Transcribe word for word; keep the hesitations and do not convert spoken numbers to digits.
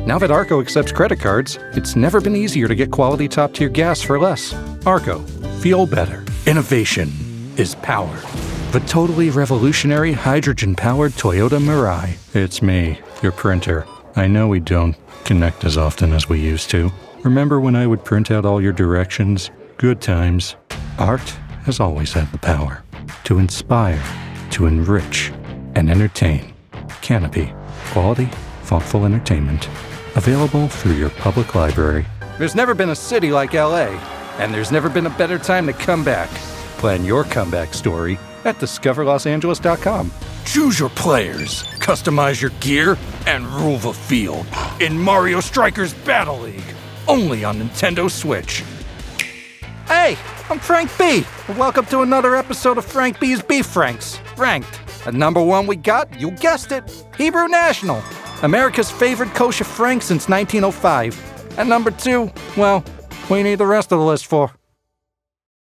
Now that Arco accepts credit cards, it's never been easier to get quality top-tier gas for less. Arco. Feel better. Innovation is power. The totally revolutionary hydrogen-powered Toyota Mirai. It's me, your printer. I know we don't connect as often as we used to. Remember when I would print out all your directions? Good times. Art has always had the power to inspire, to enrich, and entertain. Canopy. Quality, thoughtful entertainment. Available through your public library. There's never been a city like L A, and there's never been a better time to come back. Plan your comeback story at discover los angeles dot com. Choose your players, customize your gear, and rule the field in Mario Strikers Battle League. Only on Nintendo Switch. Hey, I'm Frank B. Welcome to another episode of Frank B's Beef Franks. Ranked. At number one we got, you guessed it, Hebrew National. America's favorite kosher Frank since nineteen oh five. At number two, well, we need the rest of the list for.